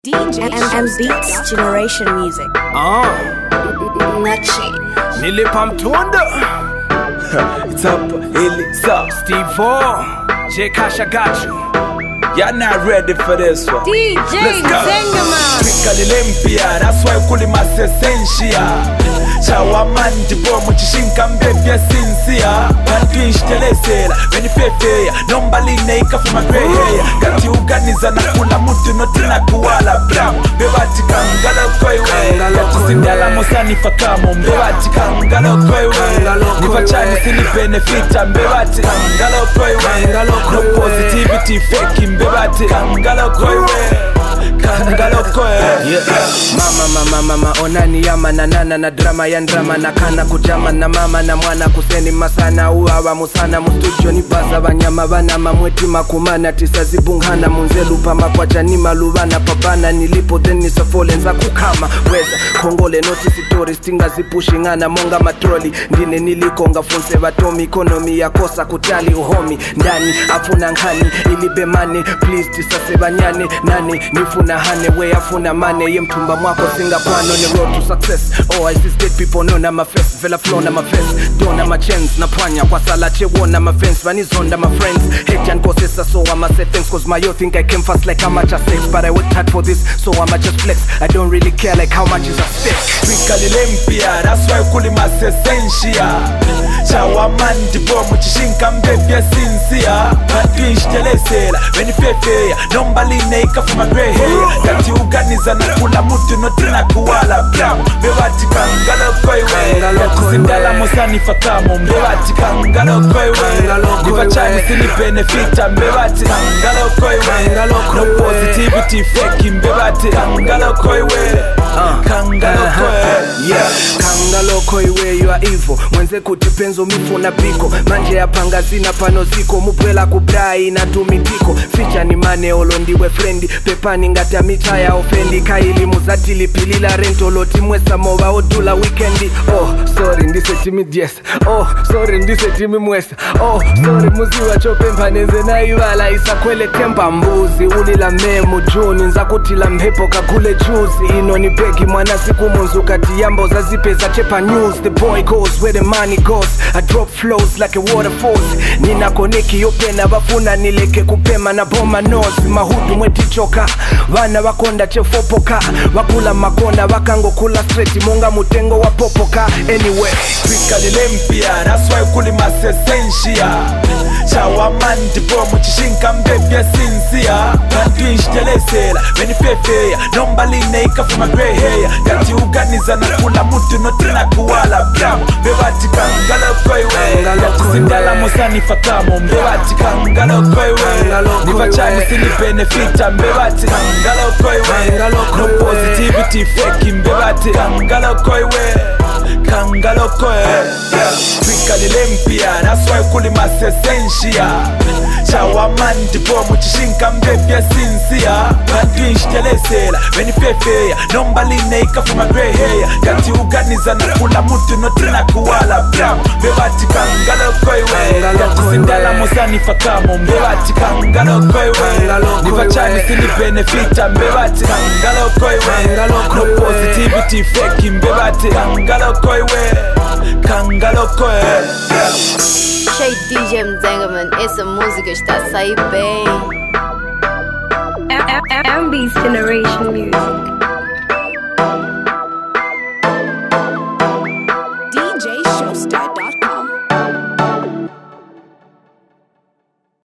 DJ and Beats Generation Music. Nachi. Nilipa mtunda. It's up, Elisa, Steve O, J Kasha got you. You're not ready for this one. DJ Zengaman. Twika lilempia, that's why kulimase senshia. Chawamandi bomu chishinka mbevya sinsia. Bantuishtelesela, benifefeya. Nombaline ikafuma grey hair. Kati uganiza na kula mutu notina kuwala bram. Bebati kangalo koiwe. Kati sindala mosani fakamo. Bebati kangalo koiwe. Nifachani sini benefita. Bebati kangalo koiwe. No positivity fake. Bebati kangalo koiwe. Kangalo koiwe. Mama onani yama na nana na drama ya ndrama na kana kujama na mama na mwana kuseni masana uawa musana mustudio ni baza banyama bana mamweti makumana tisazibungana munzelu pama kwa jani malubana pabana nilipo then nisafolenza kukama weza kongole notice tourist inga zipushingana monga matroli ndine nilikonga funse batomi economy ya kosa kutali uhomi ndani afuna ngani ilibemane please tisase banyane nane nifuna hane we afuna mane ye mtumba mwako singa kwano ni road to success. Oh, I see dead people know na my face. Vela flow na my face. Don't na my chance. Na panya kwa salache won na my fence. Vanizonda my friends. Hate and causes so I'ma say thanks. Cause my yo think I came fast like how much I sex. But I worked hard for this so I'ma just flex. I don't really care like how much is at stake. Twika lilempia, that's why kulimase senshia. Chawamandi bomu chishinka mbevya sinsia. Bantuishtelesela, benifefeya. Nombaline ikafuma grey hair. Kati uganiza na kula mutu notina kuwala bram. Bebati kangalo koiwe. Kati sindala mosani fakamo. Bebati kangalo koiwe. Nifachani sini benefita. Bebati kangalo koiwe. No positivity fake. Bebati kangalo koiwe. Kangalo koiwe. Kangalo koiwe you are evil. Mwenze kutipenzo mifuna piko. Manje ya pangazina pano ziko. Mupwela kubrai na tumitiko. Ficha ni mane olondiwe friendly. Pepani ngata mita ya ofendi. Kaili muzati lipilila rento loti mwesa moba odula weekendi. Oh sorry ndise timi yes. Oh sorry ndise timi mwesa. Oh sorry muziwa chopempa neze na iwala isa kwele tempa mbuzi. Ulila memu juni nza kutila mhepo kakule juzi. Ino ni begi mwana siku munzu kati yambo za zipe za chepa news. The boy goes where the money goes. I drop flows like a waterfalls. Nina koneki yopena bafuna nileke kupema na boma nose. Mahudu mwetichoka wana wakonda chefopoka. Wakula makona wakango kula straight. Munga mutengo wa popoka. Anyway Twika lilempia, that's why kulimase senshia. Chawamandi bomu chishinka mbevya sinsia. Bantuishtelesela, benifefeya. Nombaline ikafuma grey hair. Kati uganiza na kula mutu notina kuwala bram. Bebati kangalo koiwe. Kati sindala mosani fakamo. Bebati kangalo koiwe. Nifachani sini benefita. Bebati kangalo koiwe. No positivity fake. Bebati kangalo koiwe. Kangalo koiwe. Twika lilempia, that's why kulimase senshia. Chawamandi bomu chishinka mbevya sinsia. Bantuishtelesela, benifefeya. Nombaline ikafuma grey hair. Kati uganiza na kula mutu notina kuwala bram. Bebati kangalo koiwe. Kati sindala mosani fakamo. Bebati kangalo koiwe. Nifachani sini benefita. Bebati kangalo koiwe. No positivity fake. Bebati kangalo koiwe. Kangalo koiwe. Shade DJ Zengaman. Essa música está a sair bem. Beats Generation Music.